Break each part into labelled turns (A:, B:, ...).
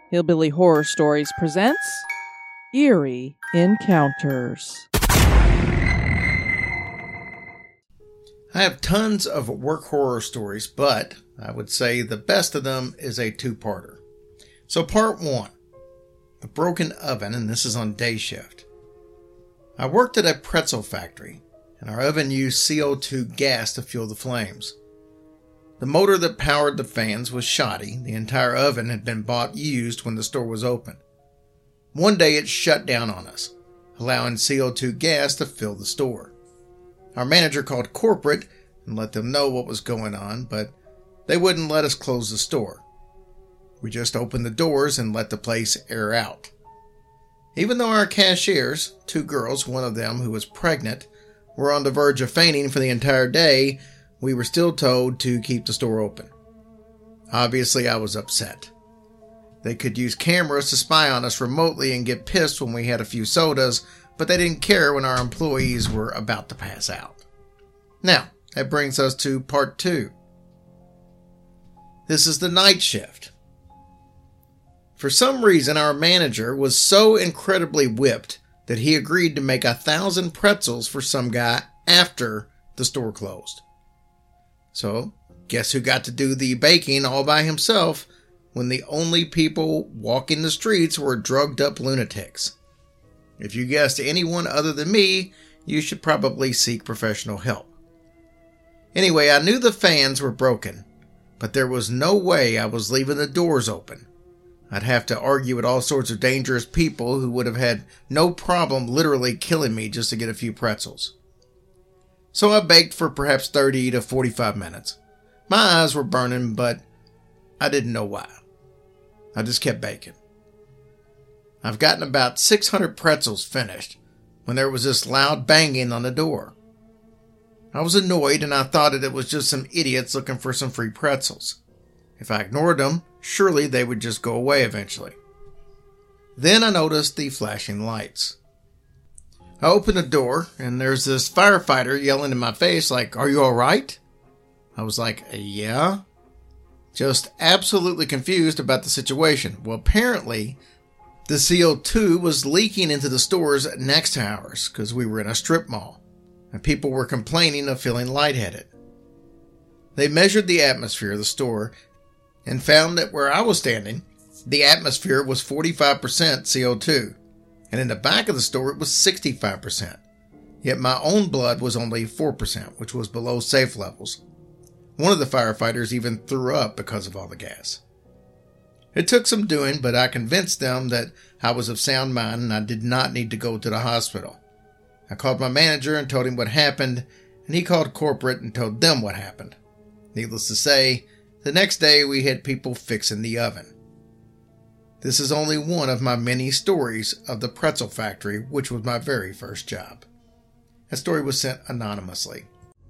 A: Hillbilly Horror Stories presents Eerie Encounters.
B: I have tons of work horror stories, but I would say the best of them is a two-parter. So part one, the broken oven, and this is on day shift. I worked at a pretzel factory, and our oven used CO2 gas to fuel the flames. The motor that powered the fans was shoddy. The entire oven had been bought used when the store was open. One day it shut down on us, allowing CO2 gas to fill the store. Our manager called corporate and let them know what was going on, but they wouldn't let us close the store. We just opened the doors and let the place air out. Even though our cashiers, two girls, one of them who was pregnant, were on the verge of fainting for the entire day, we were still told to keep the store open. Obviously, I was upset. They could use cameras to spy on us remotely and get pissed when we had a few sodas, but they didn't care when our employees were about to pass out. Now, that brings us to part two. This is the night shift. For some reason, our manager was so incredibly whipped that he agreed to make 1,000 pretzels for some guy after the store closed. So, guess who got to do the baking all by himself when the only people walking the streets were drugged up lunatics? If you guessed anyone other than me, you should probably seek professional help. Anyway, I knew the fans were broken, but there was no way I was leaving the doors open. I'd have to argue with all sorts of dangerous people who would have had no problem literally killing me just to get a few pretzels. So I baked for perhaps 30 to 45 minutes. My eyes were burning, but I didn't know why. I just kept baking. I've gotten about 600 pretzels finished when there was this loud banging on the door. I was annoyed and I thought that it was just some idiots looking for some free pretzels. If I ignored them, surely they would just go away eventually. Then I noticed the flashing lights. I opened the door, and there's this firefighter yelling in my face like, "Are you alright?" I was like, "Yeah." Just absolutely confused about the situation. Well, apparently, the CO2 was leaking into the stores next to ours, because we were in a strip mall, and people were complaining of feeling lightheaded. They measured the atmosphere of the store, and found that where I was standing, the atmosphere was 45% CO2. And in the back of the store, it was 65%. Yet my own blood was only 4%, which was below safe levels. One of the firefighters even threw up because of all the gas. It took some doing, but I convinced them that I was of sound mind and I did not need to go to the hospital. I called my manager and told him what happened, and he called corporate and told them what happened. Needless to say, the next day we had people fixing the oven. This is only one of my many stories of the pretzel factory, which was my very first job. That story was sent anonymously.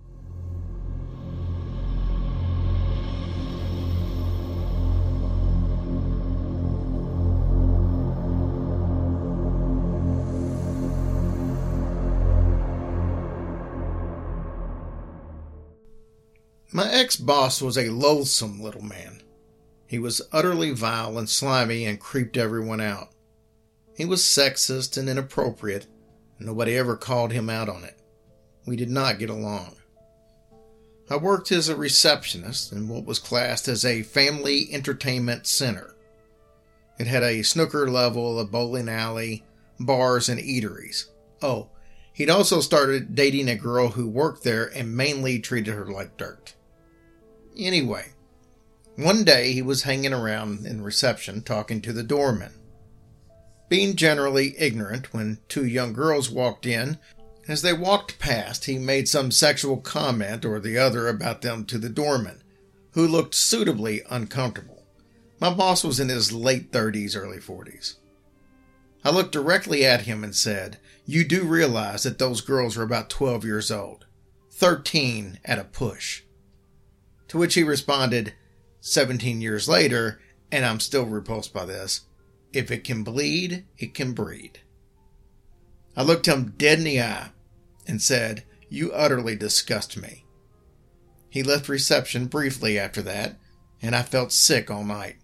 B: My ex-boss was a loathsome little man. He was utterly vile and slimy and creeped everyone out. He was sexist and inappropriate, and nobody ever called him out on it. We did not get along. I worked as a receptionist in what was classed as a family entertainment center. It had a snooker level, a bowling alley, bars, and eateries. Oh, he'd also started dating a girl who worked there and mainly treated her like dirt. Anyway, one day he was hanging around in reception talking to the doorman. Being generally ignorant, when two young girls walked in, as they walked past, he made some sexual comment or the other about them to the doorman, who looked suitably uncomfortable. My boss was in his late 30s, early 40s. I looked directly at him and said, "You do realize that those girls are about 12 years old. 13 at a push." To which he responded, 17 years later, and I'm still repulsed by this, "If it can bleed, it can breed." I looked him dead in the eye and said, "You utterly disgust me." He left reception briefly after that, and I felt sick all night.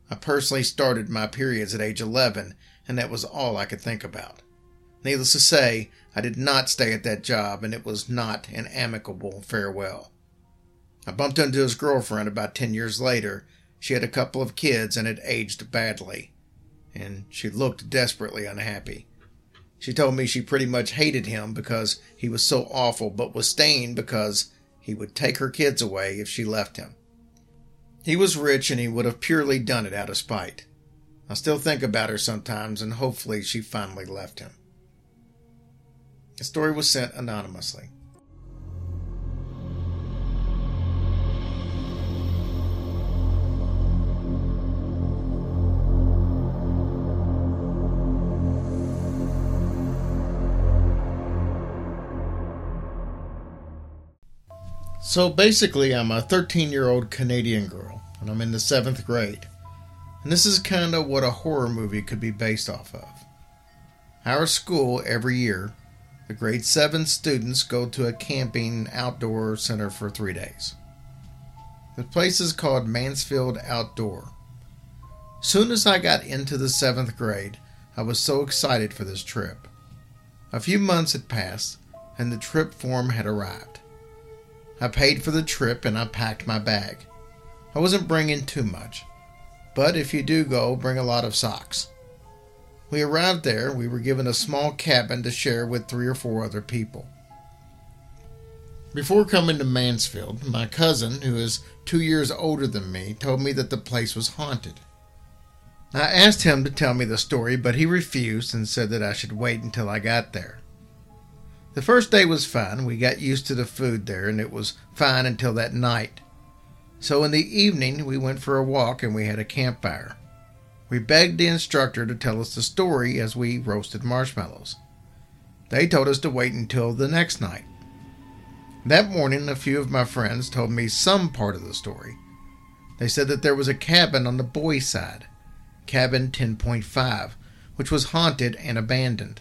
B: I personally started my periods at age 11, and that was all I could think about. Needless to say, I did not stay at that job, and it was not an amicable farewell. I bumped into his girlfriend about 10 years later. She had a couple of kids and had aged badly, and she looked desperately unhappy. She told me she pretty much hated him because he was so awful, but was staying because he would take her kids away if she left him. He was rich, and he would have purely done it out of spite. I still think about her sometimes, and hopefully she finally left him. The story was sent anonymously. So basically, I'm a 13-year-old Canadian girl, and I'm in the 7th grade. And this is kind of what a horror movie could be based off of. Our school, every year, the grade 7 students go to a camping outdoor center for 3 days. The place is called Mansfield Outdoor. Soon as I got into the 7th grade, I was so excited for this trip. A few months had passed, and the trip form had arrived. I paid for the trip and I packed my bag. I wasn't bringing too much, but if you do go, bring a lot of socks. We arrived there. We were given a small cabin to share with 3 or 4 other people. Before coming to Mansfield, my cousin, who is 2 years older than me, told me that the place was haunted. I asked him to tell me the story, but he refused and said that I should wait until I got there. The first day was fine. We got used to the food there, and it was fine until that night. So in the evening, we went for a walk and we had a campfire. We begged the instructor to tell us the story as we roasted marshmallows. They told us to wait until the next night. That morning, a few of my friends told me some part of the story. They said that there was a cabin on the boys' side, cabin 10.5, which was haunted and abandoned.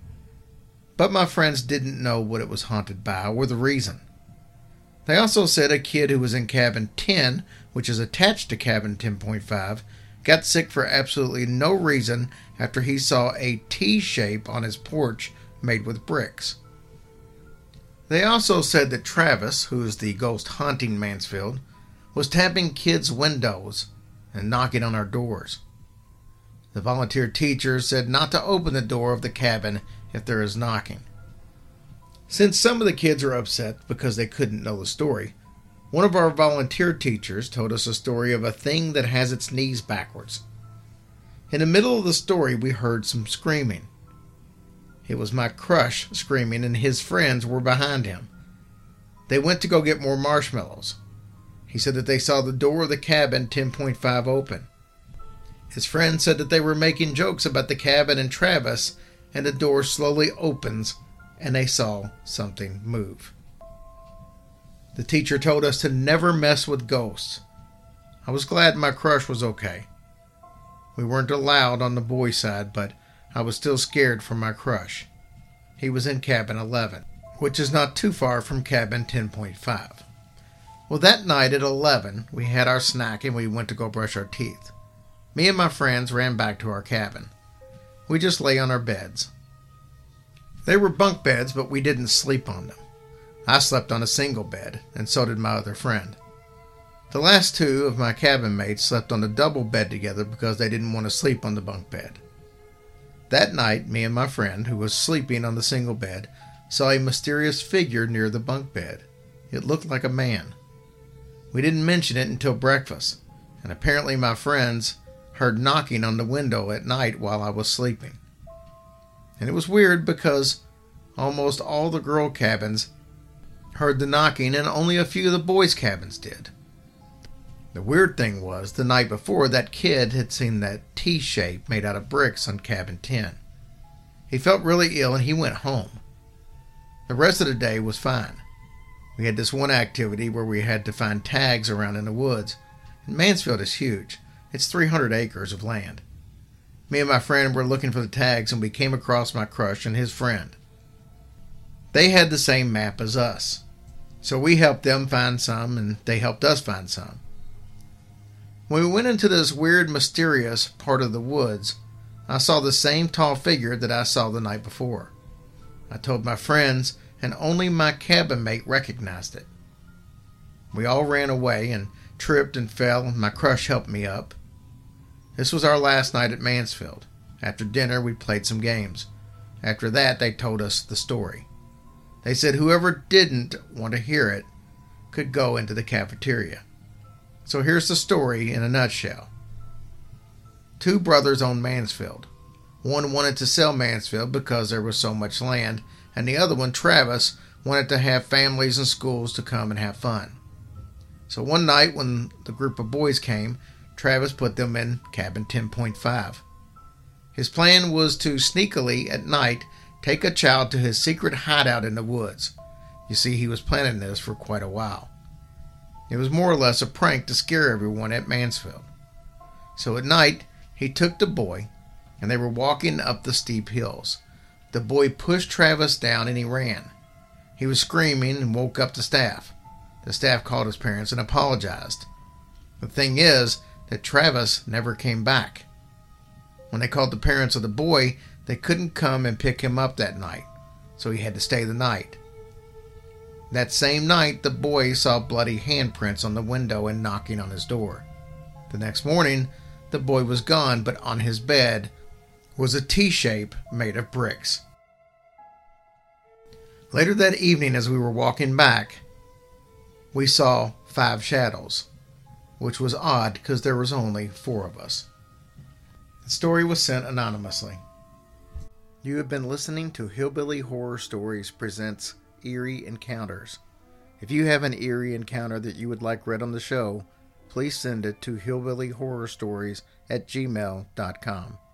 B: But my friends didn't know what it was haunted by or the reason. They also said a kid who was in cabin 10, which is attached to cabin 10.5, got sick for absolutely no reason after he saw a T-shape on his porch made with bricks. They also said that Travis, who is the ghost haunting Mansfield, was tapping kids' windows and knocking on our doors. The volunteer teacher said not to open the door of the cabin if there is knocking. Since some of the kids are upset because they couldn't know the story, one of our volunteer teachers told us a story of a thing that has its knees backwards. In the middle of the story, we heard some screaming. It was my crush screaming, and his friends were behind him. They went to go get more marshmallows. He said that they saw the door of the cabin 10.5 open. His friend said that they were making jokes about the cabin and Travis, and the door slowly opens, and they saw something move. The teacher told us to never mess with ghosts. I was glad my crush was okay. We weren't allowed on the boys' side, but I was still scared for my crush. He was in cabin 11, which is not too far from cabin 10.5. Well, that night at 11, we had our snack and we went to go brush our teeth. Me and my friends ran back to our cabin. We just lay on our beds. They were bunk beds, but we didn't sleep on them. I slept on a single bed, and so did my other friend. The last 2 of my cabin mates slept on a double bed together because they didn't want to sleep on the bunk bed. That night, me and my friend, who was sleeping on the single bed, saw a mysterious figure near the bunk bed. It looked like a man. We didn't mention it until breakfast, and apparently my friends heard knocking on the window at night while I was sleeping. And it was weird because almost all the girl cabins heard the knocking and only a few of the boys' cabins did. The weird thing was, the night before, that kid had seen that T-shape made out of bricks on cabin 10. He felt really ill and he went home. The rest of the day was fine. We had this one activity where we had to find tags around in the woods. And Mansfield is huge. It's 300 acres of land. Me and my friend were looking for the tags and we came across my crush and his friend. They had the same map as us. So we helped them find some and they helped us find some. When we went into this weird, mysterious part of the woods, I saw the same tall figure that I saw the night before. I told my friends, and only my cabin mate recognized it. We all ran away and tripped and fell, and my crush helped me up. This was our last night at Mansfield. After dinner, we played some games. After that, they told us the story. They said whoever didn't want to hear it could go into the cafeteria. So here's the story in a nutshell. Two brothers owned Mansfield. One wanted to sell Mansfield because there was so much land, and the other one, Travis, wanted to have families and schools to come and have fun. So one night when the group of boys came, Travis put them in cabin 10.5. His plan was to sneakily at night take a child to his secret hideout in the woods. You see, he was planning this for quite a while. It was more or less a prank to scare everyone at Mansfield. So at night, he took the boy, and they were walking up the steep hills. The boy pushed Travis down and he ran. He was screaming and woke up the staff. The staff called his parents and apologized. The thing is that Travis never came back. When they called the parents of the boy, they couldn't come and pick him up that night, so he had to stay the night. That same night, the boy saw bloody handprints on the window and knocking on his door. The next morning, the boy was gone, but on his bed was a T-shape made of bricks. Later that evening, as we were walking back, we saw 5 shadows, which was odd because there was only 4 of us. The story was sent anonymously. You have been listening to Hillbilly Horror Stories presents Eerie Encounters. If you have an eerie encounter that you would like read on the show, please send it to hillbillyhorrorstories@gmail.com.